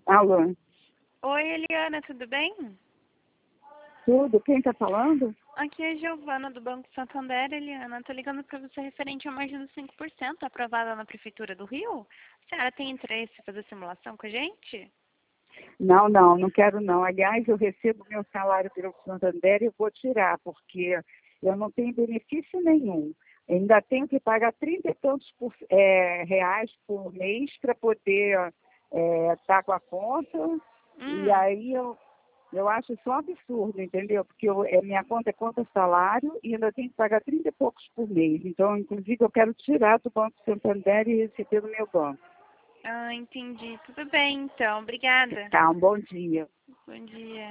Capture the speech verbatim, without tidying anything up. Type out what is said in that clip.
Alô, Oi, Eliana, tudo bem? tudo? Quem está falando? Aqui é a Giovana do Banco Santander, Eliana. Tô ligando para você referente a margem dos cinco por cento aprovada na Prefeitura do Rio. A senhora tem interesse em fazer simulação com a gente? Não, não, não quero não. Aliás, eu recebo meu salário pelo Santander e vou tirar, porque eu não tenho benefício nenhum. Ainda tenho que pagar trinta e tantos por, é, reais por mês para poder estar com a conta. E Hum, aí eu, eu acho isso um absurdo, entendeu? Porque eu, é, minha conta é conta salário e ainda tenho que pagar trinta e poucos por mês. Então, inclusive, eu quero tirar do Banco Santander e receber do meu banco. ah, entendi. Tudo bem, então. Obrigada. Tá, um bom dia. Bom dia.